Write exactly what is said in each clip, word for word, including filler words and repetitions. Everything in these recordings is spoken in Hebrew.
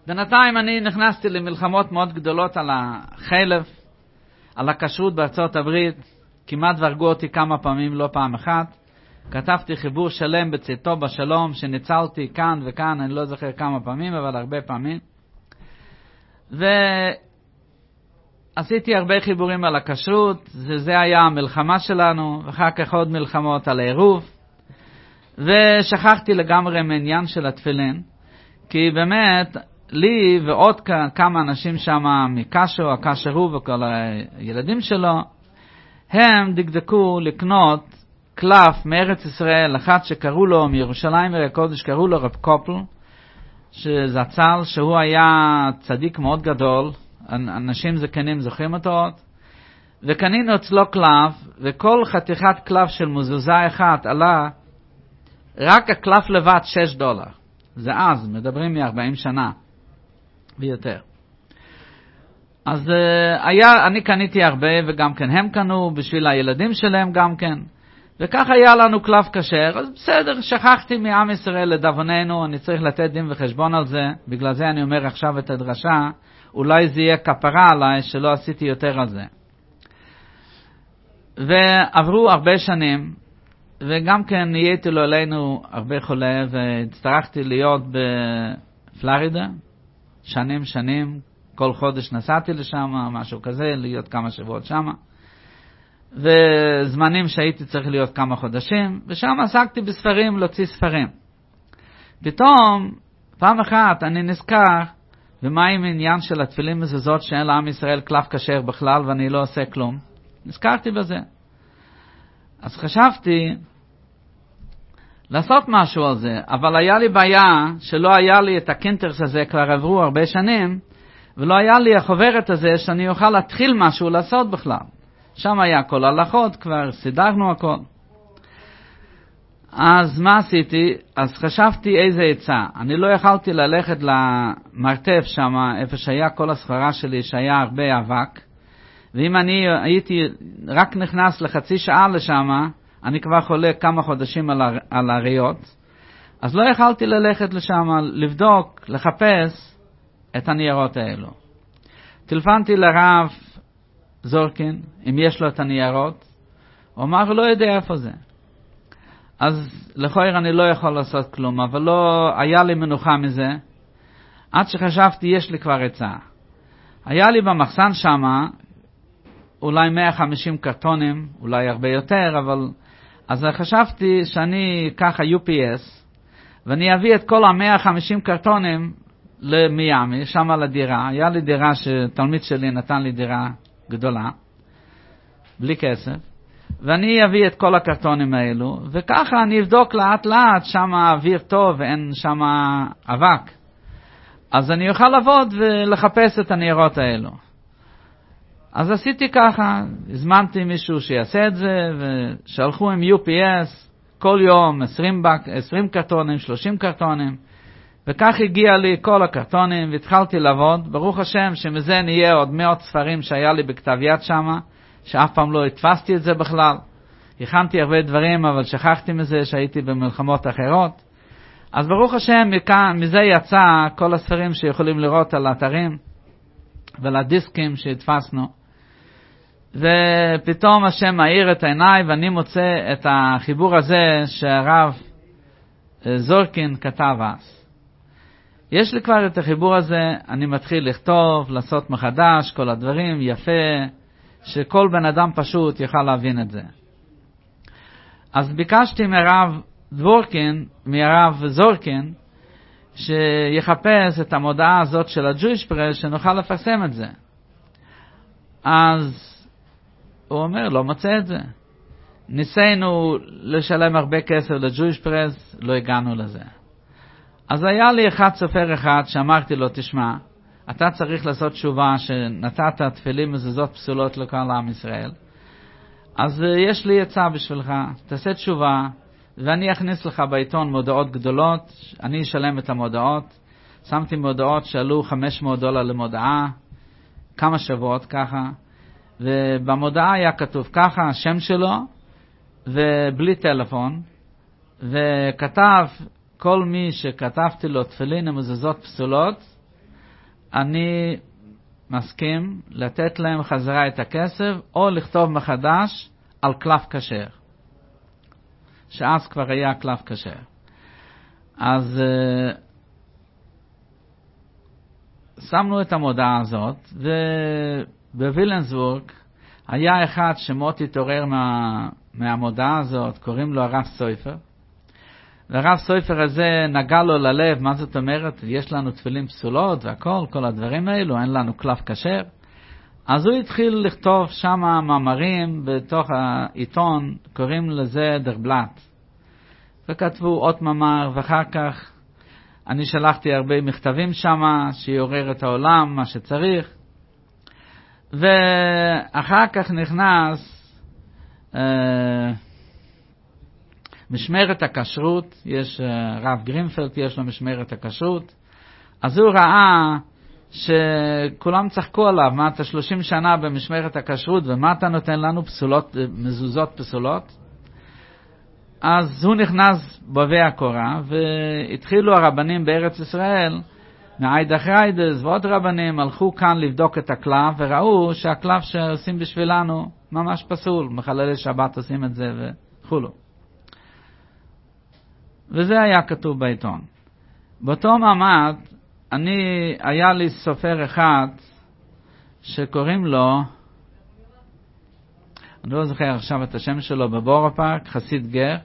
בינתיים אני נכנסתי למלחמות מאוד גדולות על החלב, על הכשרות בארצות הברית, כמעט והרגו אותי כמה פעמים, לא פעם אחת. כתבתי חיבור שלם בצאתו בשלום, שניצלתי כאן וכאן, אני לא זוכר כמה פעמים, אבל הרבה פעמים. ועשיתי הרבה חיבורים על הכשרות, זה היה המלחמה שלנו, ואחר כך עוד מלחמות על העירוב. ושכחתי לגמרי מעניין של התפילין, כי באמת, לי ועוד כמה אנשים שם מקשו, הקשרו וכל הילדים שלו, הם דקדקו לקנות קלף מארץ ישראל, אחד שקראו לו מירושלים הקודש, קראו לו רב קופל, שזצ"ל, שהוא היה צדיק מאוד גדול, אנשים זקנים זוכרים אותו עוד, וקנינו אצלו קלף, וכל חתיכת קלף של מזוזה אחת עלה, רק הקלף לבד שש דולר. זה אז, מדברים מ-ארבעים שנה ויותר. אז uh, היה, אני קניתי הרבה, וגם כן הם קנו, בשביל הילדים שלהם גם כן. וכך היה לנו קלף כשר, אז בסדר, שכחתי מעם ישראל לדווננו, אני צריך לתת דין וחשבון על זה, בגלל זה אני אומר עכשיו את הדרשה, אולי זה יהיה כפרה עליי שלא עשיתי יותר על זה. ועברו הרבה שנים, וגם כן נהייתי לו אלינו הרבה חולה, והצטרכתי להיות בפלורידה, שנים שנים, כל חודש נסעתי לשם, משהו כזה, להיות כמה שבועות שם, וזמנים שהייתי צריך להיות כמה חודשים, ושם עסקתי בספרים, להוציא ספרים. פתאום, פעם אחת אני נזכר, ומה עם עניין של התפילים מזוזות שאין לעם ישראל קלף כשר בכלל, ואני לא עושה כלום. נזכרתי בזה. אז חשבתי לעשות משהו על זה, אבל היה לי בעיה שלא היה לי את הקינטרס הזה, כבר עברו הרבה שנים, ולא היה לי החוברת הזה שאני אוכל להתחיל משהו לעשות בכלל. שם היה כל הלכות, כבר סידרנו הכל. אז מה עשיתי? אז חשבתי איזה עצה. אני לא יכלתי ללכת למרתף שם, איפה שהיה כל הסחרה שלי, שהיה הרבה אבק, ואם אני הייתי רק נכנס לחצי שעה לשם, אני כבר חולה כמה חודשים על, הר... על הריאות, אז לא יכלתי ללכת לשם, לבדוק, לחפש את הניירות האלו. טלפנתי לרב זורקין, אם יש לו את הניירות, הוא אמר, לא יודע איפה זה. אז לכאורה אני לא יכול לעשות כלום, אבל לא היה לי מנוחה מזה, עד שחשבתי, יש לי כבר עצה. היה לי במחסן שמה, אולי מאה וחמישים קרטונים, אולי הרבה יותר, אבל אז חשבתי שאני אקח ה-יו פי אס, ואני אביא את כל ה-מאה וחמישים קרטונים למיאמי, שם לדירה. היה לי דירה שתלמיד שלי נתן לי דירה גדולה, בלי כסף, ואני אביא את כל הקרטונים האלו, וככה אני אבדוק לאט לאט, שם האוויר טוב ואין שם אבק. אז אני אוכל לעבוד ולחפש את הניירות האלו. אז עשיתי ככה, הזמנתי מישהו שיעשה את זה, ושלחו עם יו פי אס כל יום עשרים, בק, עשרים קרטונים, שלושים קרטונים, וכך הגיע לי כל הקרטונים, והתחלתי לעבוד. ברוך השם שמזה נהיה עוד מאות ספרים שהיה לי בכתב יד שם, שאף פעם לא התפסתי את זה בכלל. הכנתי הרבה דברים, אבל שכחתי מזה שהייתי במלחמות אחרות. אז ברוך השם, מכאן, מזה יצא כל הספרים שיכולים לראות על האתרים, ולדיסקים שהתפסנו. ופתאום השם מאיר את העיניי, ואני מוצא את החיבור הזה שהרב זורקין כתב אז. יש לי כבר את החיבור הזה, אני מתחיל לכתוב, לעשות מחדש, כל הדברים, יפה, שכל בן אדם פשוט יוכל להבין את זה. אז ביקשתי מהרב דבורקין, מהרב זורקין, שיחפש את המודעה הזאת של הג'ויש פרס, שנוכל לפרסם את זה. אז הוא אומר, לא מצא את זה. ניסינו לשלם הרבה כסף לג'ויש פרס, לא הגענו לזה. אז היה לי אחד סופר אחד שאמרתי לו, תשמע, אתה צריך לעשות תשובה שנתת תפילים מזוזות פסולות לכל עם ישראל. אז יש לי עצה בשבילך, תעשה תשובה, ואני אכניס לך בעיתון מודעות גדולות, אני אשלם את המודעות. שמתי מודעות שעלו חמש מאות דולר למודעה, כמה שבועות ככה, ובמודעה היה כתוב ככה, השם שלו, ובלי טלפון, וכתב, כל מי שכתבתי לו תפילין מזוזות פסולות, אני מסכים לתת להם חזרה את הכסף, או לכתוב מחדש על קלף כשר. שאז כבר היה קלף כשר. אז uh, שמנו את המודעה הזאת, ובווילנסבורג היה אחד שמות התעורר מה, מהמודעה הזאת, קוראים לו הרב סויפר. והרב סויפר הזה נגע לו ללב, מה זאת אומרת? יש לנו תפילים פסולות והכל, כל הדברים האלו, אין לנו קלף כשר. אז הוא התחיל לכתוב שם מאמרים בתוך העיתון, קוראים לזה דר בלאט. וכתבו עוד מאמר, ואחר כך אני שלחתי הרבה מכתבים שם, שיעורר את העולם, מה שצריך. ואחר כך נכנס אה, משמרת הכשרות, יש אה, רב גרינפלד, יש לו משמרת הכשרות. אז הוא ראה שכולם צחקו עליו, מה אתה שלושים שנה במשמרת הכשרות, ומה אתה נותן לנו פסולות, מזוזות פסולות? אז הוא נכנס בווי הקורה, והתחילו הרבנים בארץ ישראל, מעידך ריידס ועוד רבנים, הלכו כאן לבדוק את הקלף, וראו שהקלף שעושים בשבילנו ממש פסול, מחללי שבת עושים את זה וכולו. וזה היה כתוב בעיתון. באותו מעמד, אני, היה לי סופר אחד, שקוראים לו, אני לא זוכר עכשיו את השם שלו, בבורו פארק, חסיד גר,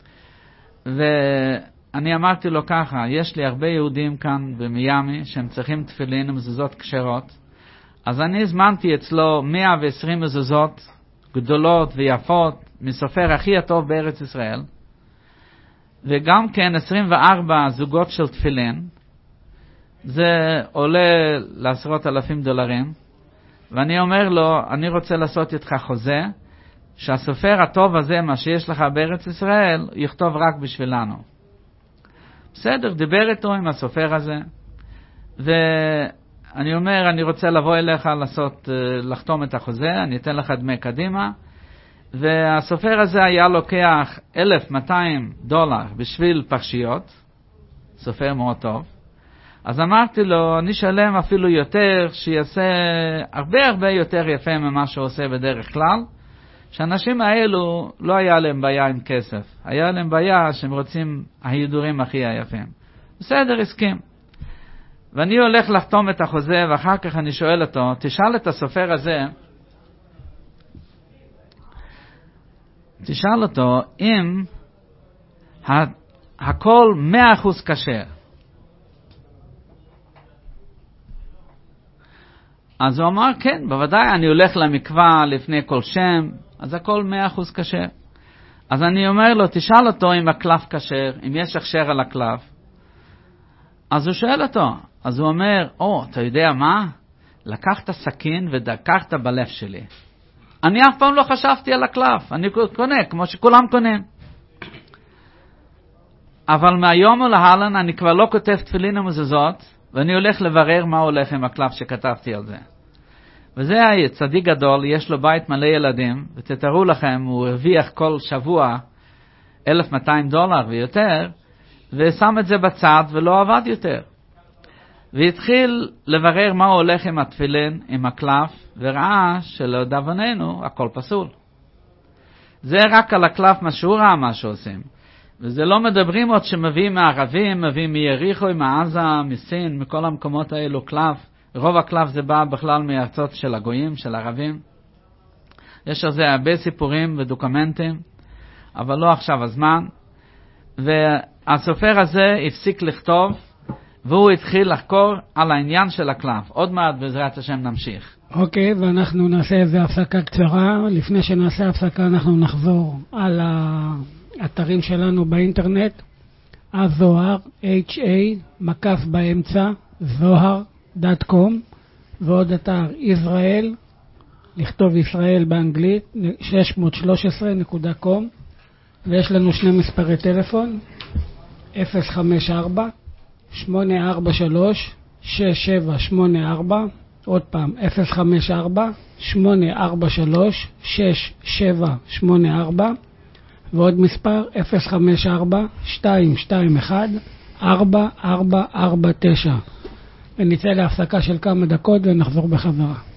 ואני אמרתי לו ככה, יש לי הרבה יהודים כאן במיאמי, שהם צריכים תפילין ומזוזות כשרות, אז אני הזמנתי אצלו מאה ועשרים מזוזות גדולות ויפות, מסופר הכי הטוב בארץ ישראל, וגם כן עשרים וארבע זוגות של תפילין, זה עולה לעשרות אלפים דולרים, ואני אומר לו, אני רוצה לעשות איתך חוזה, שהסופר הטוב הזה, מה שיש לך בארץ ישראל, יכתוב רק בשבילנו. בסדר, דיבר איתו עם הסופר הזה, ואני אומר, אני רוצה לבוא אליך לעשות, לחתום את החוזה, אני אתן לך דמי קדימה, והסופר הזה היה לוקח אלף ומאתיים דולר בשביל פרשיות, סופר מאוד טוב, אז אמרתי לו, אני שלם אפילו יותר, שיעשה הרבה הרבה יותר יפה ממה שהוא עושה בדרך כלל, שאנשים האלו לא היה להם בעיה עם כסף, היה להם בעיה שהם רוצים ההידורים הכי היפים. בסדר, הסכים. ואני הולך לחתום את החוזה, ואחר כך אני שואל אותו, תשאל את הסופר הזה, תשאל אותו אם הכל מאה אחוז כשר. אז הוא אמר, כן, בוודאי, אני הולך למקווה לפני כל שם, אז הכל מאה אחוז כשר. אז אני אומר לו, תשאל אותו אם הקלף כשר, אם יש הכשר על הקלף. אז הוא שואל אותו, אז הוא אומר, או, אתה יודע מה? לקחת סכין ודקרת בלב שלי. אני אף פעם לא חשבתי על הקלף, אני קונה, כמו שכולם קונים. אבל מהיום ולהלן אני כבר לא כותב תפילין ומזוזות, ואני הולך לברר מה הולך עם הקלף שכתבתי על זה. וזה היה צדיק גדול, יש לו בית מלא ילדים, ותתארו לכם, הוא הרוויח כל שבוע אלף ומאתיים דולר ויותר, ושם את זה בצד ולא עבד יותר. והתחיל לברר מה הולך עם התפילין, עם הקלף, וראה שלדאבוננו הכל פסול. זה רק על הקלף מה שהוא ראה מה שעושים. וזה לא מדברים עוד שמביאים מהערבים, מביאים מיריחו, מעזה, מסין, מכל המקומות האלו קלף. רוב הקלף זה בא בכלל מארצות של הגויים, של הערבים. יש על זה הרבה סיפורים ודוקומנטים, אבל לא עכשיו הזמן. והסופר הזה הפסיק לכתוב, והוא התחיל לחקור על העניין של הקלף. עוד מעט בעזרת השם נמשיך. אוקיי, ואנחנו נעשה איזו הפסקה קצרה. לפני שנעשה הפסקה אנחנו נחזור על האתרים שלנו באינטרנט. הזוהר, H A, מקף באמצע, זוהר דוט קום, ועוד אתר ישראל, לכתוב ישראל באנגלית, שש מאות ושלוש עשרה נקודה קום, ויש לנו שני מספרי טלפון, אפס חמש ארבע שמונה ארבע שלוש שש שבע שמונה ארבע, עוד פעם אפס חמש ארבע שמונה ארבע שלוש שש שבע שמונה ארבע, ועוד מספר אפס חמש ארבע שתיים שתיים אחת ארבע ארבע ארבע תשע. ונצא להפסקה של כמה דקות ונחזור בחזרה.